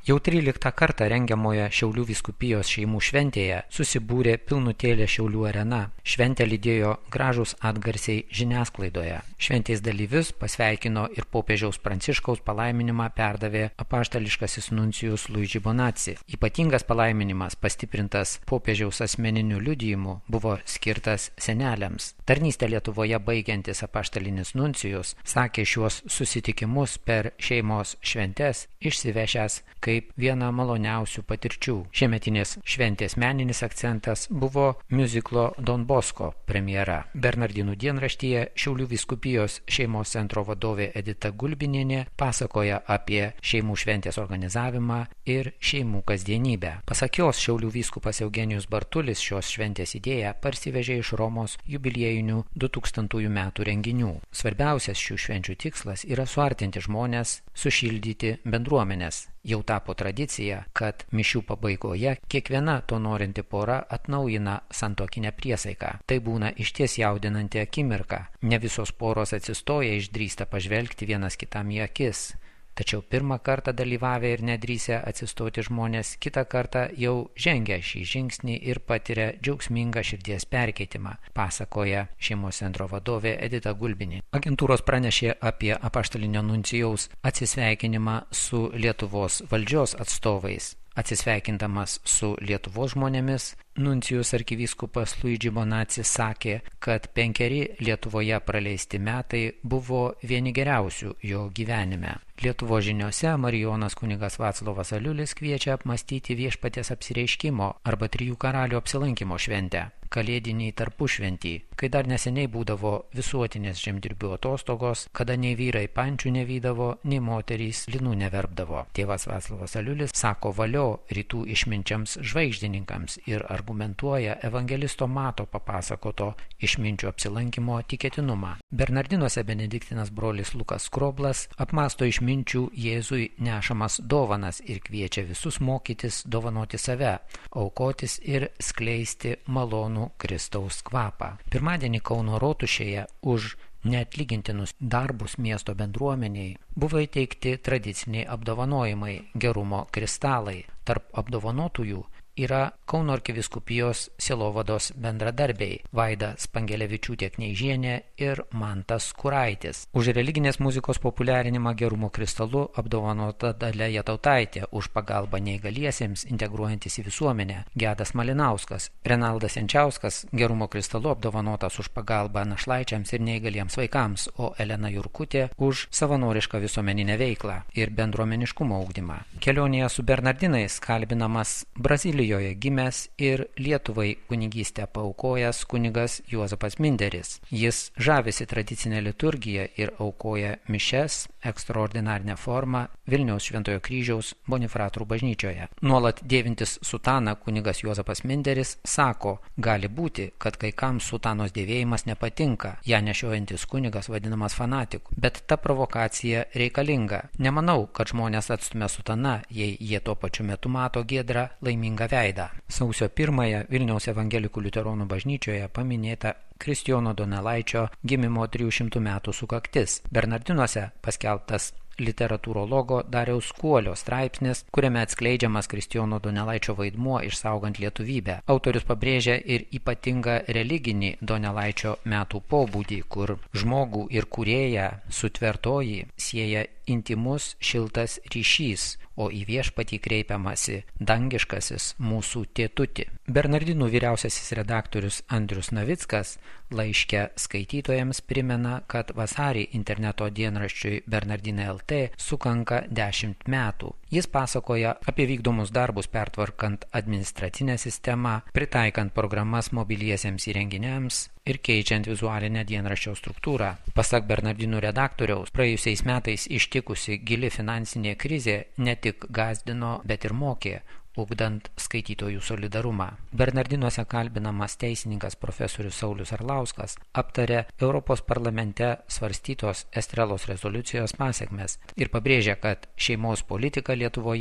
Jau 13 kartą rengiamoje Šiaulių vyskupijos šeimų šventėje susibūrė pilnutėlė Šiaulių arena. Šventę lydėjo gražūs atgarsiai žiniasklaidoje. Šventės dalyvius pasveikino ir popiežiaus Pranciškaus palaiminimą perdavė apaštališkasis nuncijus Luigi Bonazzi. Ypatingas palaiminimas, pastiprintas popiežiaus asmeniniu liudijimu, buvo skirtas seneliams. Tarnystę Lietuvoje baigiantis apaštalinis nuncijus sakė šiuos susitikimus per šeimos šventes išsivešęs kaip vieną maloniausių patirčių. Šiemetinės šventės meninis akcentas buvo miuziklo Don Bosco premjera. Bernardinų dienraštyje Šiaulių vyskupijos šeimos centro vadovė Edita Gulbinienė pasakoja apie šeimų šventės organizavimą ir šeimų kasdienybę. Pasak jos, Šiaulių vyskupas Eugenijus Bartulis šios šventės idėją parsivežė iš Romos jubiliejinių 2000 metų renginių. Svarbiausias šių švenčių tikslas yra suartinti žmonės, sušildyti bendruomenės. Jau tapo tradicija, kad mišių pabaigoje kiekviena to norinti pora atnaujina santuokinę priesaiką. Tai būna išties jaudinanti akimirka. Ne visos poros atsistoja išdrįsta pažvelgti vienas kitam į akis. Tačiau pirmą kartą dalyvavę ir nedrįsę atsistoti žmonės kitą kartą jau žengia šį žingsnį ir patiria džiaugsmingą širdies perkeitimą, pasakoja šeimos centro vadovė Edita Gulbinė. Agentūros pranešė apie apaštalinio nuncijaus atsisveikinimą su Lietuvos valdžios atstovais. Atsisveikindamas su Lietuvos žmonėmis, nuncijus arkivyskupas Luigi Bonazzi sakė, kad 5 Lietuvoje praleisti metai buvo vieni geriausių jo gyvenime. Lietuvos žiniose Marijonas kunigas Vaclovas Aliulis kviečia apmąstyti viešpaties apsireiškimo arba 3 karalių apsilankimo šventę, kalėdinį tarpušventį, kai dar neseniai būdavo visuotinės žemdirbių atostogos, kada nei vyrai pančių nevydavo, nei moterys linų neverpdavo. Tėvas Vaclovas Aliulis sako valio rytų išminčiams žvaigždininkams ir argumentuoja evangelisto Mato papasakoto išminčių apsilankimo tikėtinumą. Bernardinuose benediktinas brolis Lukas Skroblas apmąsto išminčių Jėzui nešamas dovanas ir kviečia visus mokytis dovanoti save, aukotis ir skleisti malonų Kristaus kvapą. Pirmadienį Kauno rotušėje už neatlygintinus darbus miesto bendruomeniai buvo įteikti tradiciniai apdovanojimai gerumo kristalai. Tarp apdovanotųjų yra Kauno arkivyskupijos sielovados bendradarbiai Vaida Spangelevičiūtė-Kneižienė ir Mantas Kuraitis. Už religinės muzikos populiarinimą gerumo kristalu apdovanota Dalia Jatautaitė, už pagalbą neįgaliesiems integruojantis į visuomenę Gedas Malinauskas, Renaldas Jančiauskas gerumo kristalu apdovanotas už pagalbą našlaičiams ir neįgaliems vaikams, o Elena Jurkutė už savanorišką visuomeninę veiklą ir bendruomeniškumo ugdymą. Kelionėje su Bernardinais kalbinamas Brazilijoje gimęs ir Lietuvai kunigystę paaukojęs kunigas Juozapas Minderis. Jis žavisi tradicinę liturgiją ir aukoja mišias ekstraordinarinę formą Vilniaus Šventojo Kryžiaus Bonifratrų bažnyčioje. Nuolat dėvintis sutaną kunigas Juozapas Minderis sako, gali būti, kad kai kam sutanos dėvėjimas nepatinka, ją nešiojantis kunigas vadinamas fanatiku, bet ta provokacija reikalinga. Nemanau, kad žmonės atstumia sutaną, jei jie tuo pačiu metu mato giedrą, laimingą veidą. Sausio 1 Vilniaus evangelikų liuteronų bažnyčioje paminėta Kristijono Donelaičio gimimo 300 metų sukaktis. Bernardinuose paskelbtas literatūrologo Dariaus Kuolio straipsnis, kuriame atskleidžiamas Kristijono Donelaičio vaidmuo išsaugant lietuvybę. Autorius pabrėžia ir ypatingą religinį Donelaičio metų pobūdį, kur žmogų ir kūrėją sutvertoji sieja intimus šiltas ryšys, o į viešpatį kreipiamasi dangiškasis mūsų tėtuti. Bernardinų vyriausiasis redaktorius Andrius Navickas laiške skaitytojams primena, kad vasarį interneto dienraščiui Bernardinai LT sukanka 10 metų. Jis pasakoja apie vykdomus darbus pertvarkant administracinę sistemą, pritaikant programas mobiliesiems įrenginiams ir keičiant vizualinę dienraščio struktūrą. Pasak Bernardinų redaktoriaus, praėjusiais metais ištikusi gili finansinė krizė ne tik gąsdino, bet ir mokė, ugdant skaitytojų solidarumą. Bernardinuose kalbinamas teisininkas profesorius Saulius Arlauskas aptarė Europos parlamente svarstytos Estrelos rezoliucijos pasekmes ir pabrėžė, kad šeimos politika Lietuvoje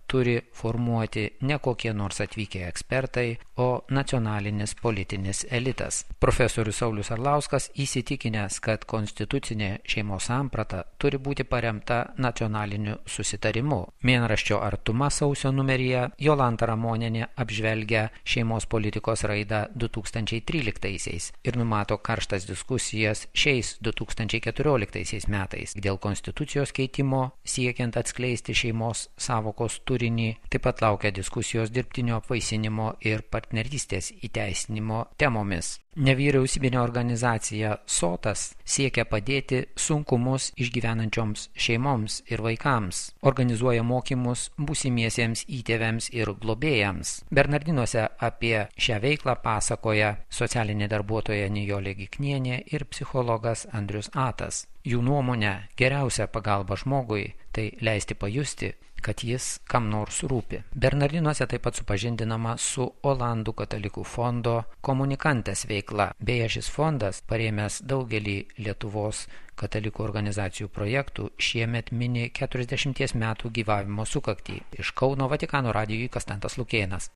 turi formuoti ne kokie nors atvykę ekspertai, o nacionalinis politinis elitas. Profesorius Saulius Arlauskas įsitikinęs, kad konstitucinė šeimos samprata turi būti paremta nacionaliniu susitarimu. Mėnraščio Artuma sausio numeryje Jolanta Ramonienė apžvelgia šeimos politikos raidą 2013-aisiais ir numato karštas diskusijas šiais 2014 metais dėl konstitucijos keitimo siekiant atskleisti šeimos savokos turinį. Taip pat laukia diskusijos dirbtinio apvaisinimo ir partnerystės įteisinimo temomis. Nevyriausybinė organizacija SOTAS siekia padėti sunkumus išgyvenančioms šeimoms ir vaikams. Organizuoja mokymus būsimiesiems įtėviams ir globėjams. Bernardinuose apie šią veiklą pasakoja socialinė darbuotoja Nijolė Giknienė ir psichologas Andrius Atas. Jų nuomonė, geriausia pagalba žmogui tai leisti pajusti, kad jis kam nors rūpi. Bernardinuose taip pat supažindinama su Olandų katalikų fondo Komunikantės veikla. Beje, šis fondas, parėmęs daugelį Lietuvos katalikų organizacijų projektų, šiemet mini 40 metų gyvavimo sukaktį. Iš Kauno Vatikano radijui Konstantas Lukėnas.